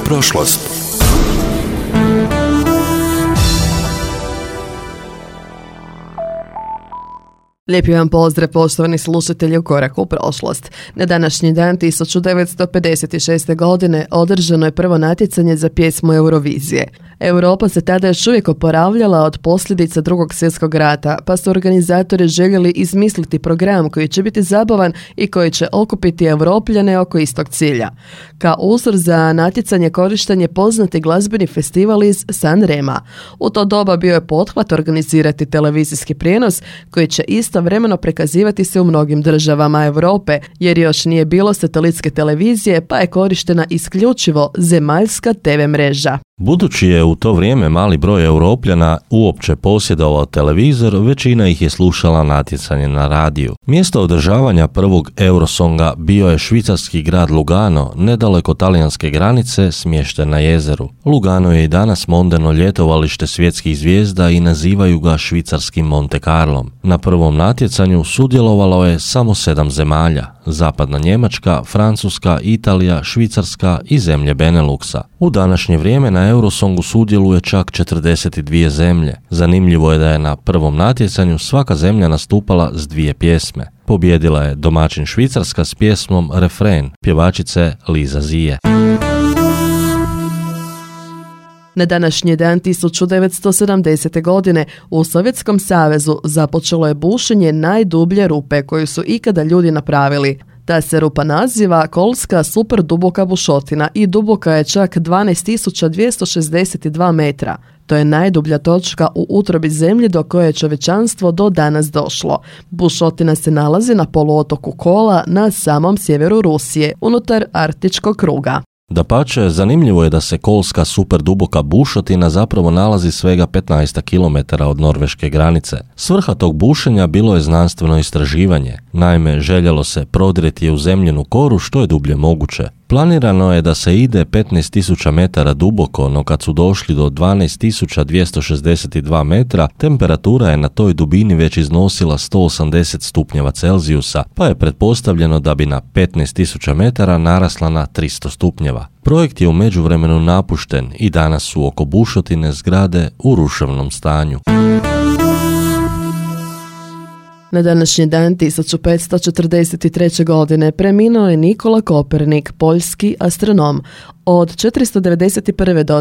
prošlost. Lijepi vam pozdrav, poštovani slušatelji u Koraku u prošlost. Na današnji dan 1956. godine održano je prvo natjecanje za pjesmu Eurovizije. Europa se tada još uvijek oporavljala od posljedica Drugog svjetskog rata, pa su organizatori željeli izmisliti program koji će biti zabavan i koji će okupiti Europljane oko istog cilja. Kao uzor za natjecanje korišten je poznati glazbeni festival iz San Rema. U to doba bio je pothvat organizirati televizijski prijenos koji će istovremeno prikazivati se u mnogim državama Europe, jer još nije bilo satelitske televizije, pa je korištena isključivo zemaljska TV mreža. Budući je u to vrijeme mali broj Europljana uopće posjedovao televizor, većina ih je slušala natjecanje na radiju. Mjesto održavanja prvog Eurosonga bio je švicarski grad Lugano, nedaleko talijanske granice, smješten na jezeru. Lugano je i danas moderno ljetovalište svjetskih zvijezda i nazivaju ga švicarskim Monte Carlom. Na prvom natjecanju sudjelovalo je samo 7 zemalja: Zapadna Njemačka, Francuska, Italija, Švicarska i zemlje Beneluxa. U današnje vrijeme na Eurosongu sudjeluje čak 42 zemlje. Zanimljivo je da je na prvom natjecanju svaka zemlja nastupala s 2 pjesme. Pobjedila je domaćin Švicarska s pjesmom Refren, pjevačice Liza Zije. Na današnji dan 1970. godine u Sovjetskom savezu započelo je bušenje najdublje rupe koju su ikada ljudi napravili. Ta se rupa naziva Kolska super duboka bušotina i duboka je čak 12.262 metra. To je najdublja točka u utrobi zemlje do koje je čovječanstvo do danas došlo. Bušotina se nalazi na poluotoku Kola na samom sjeveru Rusije, unutar Arktičkog kruga. Dapače, zanimljivo je da se Kolska super duboka bušotina zapravo nalazi svega 15 km od norveške granice. Svrha tog bušenja bilo je znanstveno istraživanje. Naime, željelo se prodrijeti je u zemljenu koru što je dublje moguće. Planirano je da se ide 15.000 metara duboko, no kad su došli do 12.262 metra, temperatura je na toj dubini već iznosila 180 stupnjeva Celzijusa, pa je pretpostavljeno da bi na 15.000 metara narasla na 300 stupnjeva. Projekt je u međuvremenu napušten i danas su oko bušotine zgrade u ruševnom stanju. Na današnji dan 1543. godine preminuo je Nikola Kopernik, poljski astronom. Od 491. do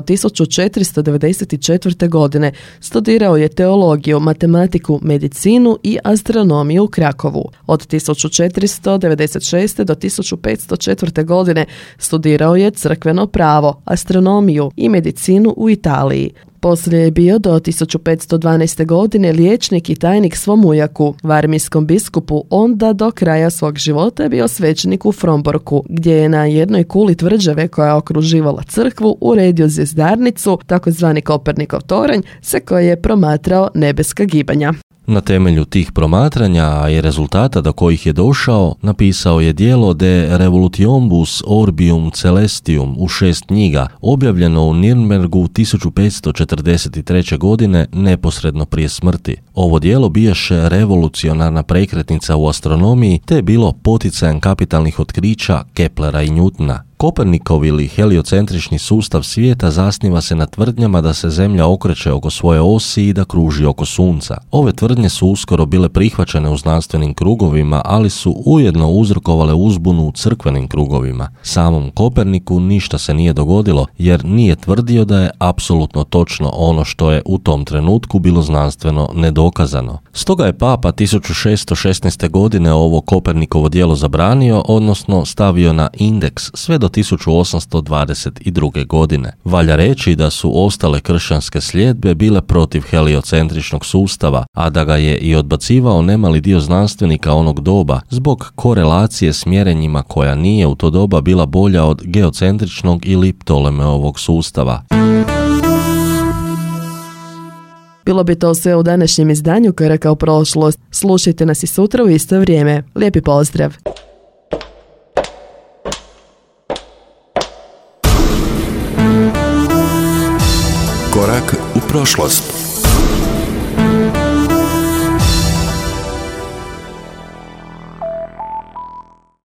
1494. godine studirao je teologiju, matematiku, medicinu i astronomiju u Krakovu. Od 1496. do 1504. godine studirao je crkveno pravo, astronomiju i medicinu u Italiji. Poslije je bio do 1512. godine liječnik i tajnik svom ujaku, varmijskom biskupu, onda do kraja svog života je bio svećenik u Fromborku, gdje je na jednoj kuli tvrđave koja je okruživala crkvu uredio zvjezdarnicu, takozvani Kopernikov toranj, sa koje je promatrao nebeska gibanja. Na temelju tih promatranja, a i rezultata do kojih je došao, napisao je djelo De Revolutionibus Orbium Celestium u 6 knjiga, objavljeno u Nürnbergu 1543. godine neposredno prije smrti. Ovo djelo bijaše revolucionarna prekretnica u astronomiji, te je bilo poticajan kapitalnih otkrića Keplera i Newtona. Kopernikov ili heliocentrični sustav svijeta zasniva se na tvrdnjama da se Zemlja okreće oko svoje osi i da kruži oko Sunca. Ove tvrdnje su uskoro bile prihvaćene u znanstvenim krugovima, ali su ujedno uzrokovale uzbunu u crkvenim krugovima. Samom Koperniku ništa se nije dogodilo, jer nije tvrdio da je apsolutno točno ono što je u tom trenutku bilo znanstveno nedokazano. Stoga je Papa 1616. godine ovo Kopernikovo djelo zabranio, odnosno stavio na indeks sve do 1822. godine. Valja reći da su ostale kršćanske sljedbe bile protiv heliocentričnog sustava, a da ga je i odbacivao nemali dio znanstvenika onog doba zbog korelacije s mjerenjima koja nije u to doba bila bolja od geocentričnog ili Ptolemeovog sustava. Bilo bi to sve u današnjem izdanju Koraka u prošlost. Slušajte nas i sutra u isto vrijeme. Lijepi pozdrav! Korak u prošlost.